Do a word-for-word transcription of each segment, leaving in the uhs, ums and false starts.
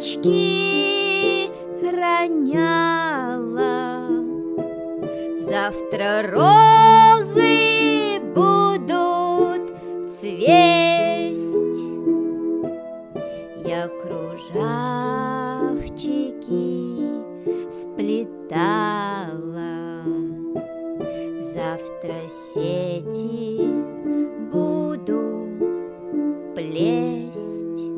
цветочки роняла. Завтра розы будут цвесть. Я кружавчики сплетала. Завтра сети буду плесть.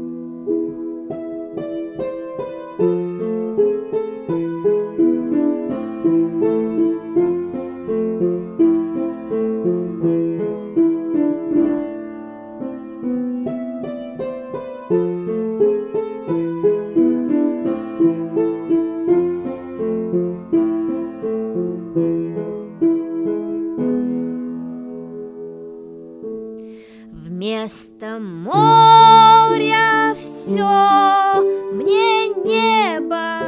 Вместо моря все мне небо,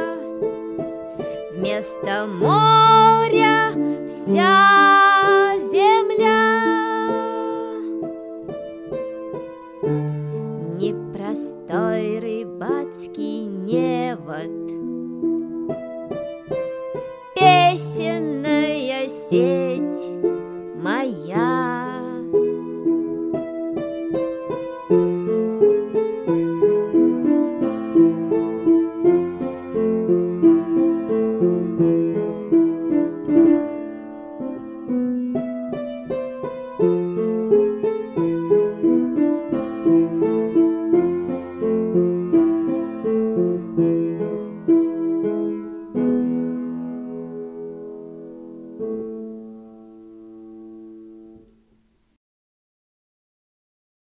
вместо моря вся земля. Непростой рыбацкий невод, песенная сеть.